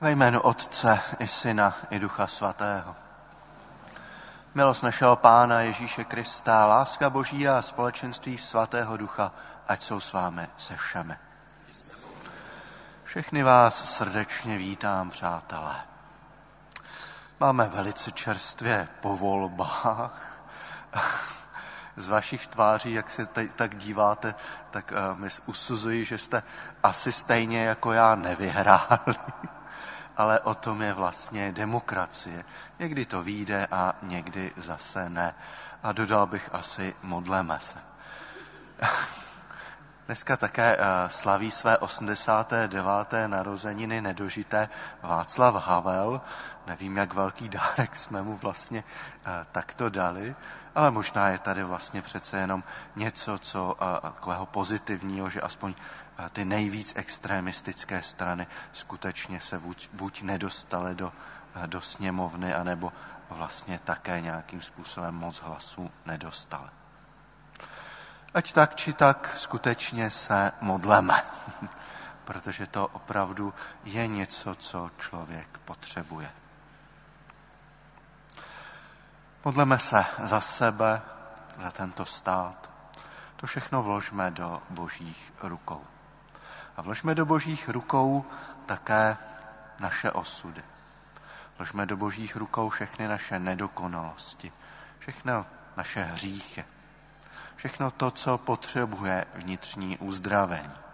Ve jménu Otce i Syna i Ducha Svatého. Milost našeho Pána Ježíše Krista, láska Boží a společenství Svatého Ducha, ať jsou s vámi se všemi. Všechny vás srdečně vítám, přátelé. Máme velice čerstvě po volbách. Z vašich tváří, jak se tak díváte, tak usuzuji, že jste asi stejně jako já nevyhráli. Ale o tom je vlastně demokracie. Někdy to vyjde a někdy zase ne. A dodal bych asi modleme se. Dneska také slaví své 89. narozeniny nedožité Václav Havel. Nevím, jak velký dárek jsme mu vlastně takto dali, ale možná je tady vlastně přece jenom něco, co takového pozitivního, že aspoň ty nejvíc extremistické strany skutečně se buď nedostaly do sněmovny, anebo vlastně také nějakým způsobem moc hlasů nedostaly. Ať tak či tak skutečně se modleme, protože to opravdu je něco, co člověk potřebuje. Modleme se za sebe, za tento stát. To všechno vložme do Božích rukou. A vložme do Božích rukou také naše osudy. Vložme do Božích rukou všechny naše nedokonalosti, všechno naše hříchy. Všechno to, co potřebuje vnitřní uzdravení.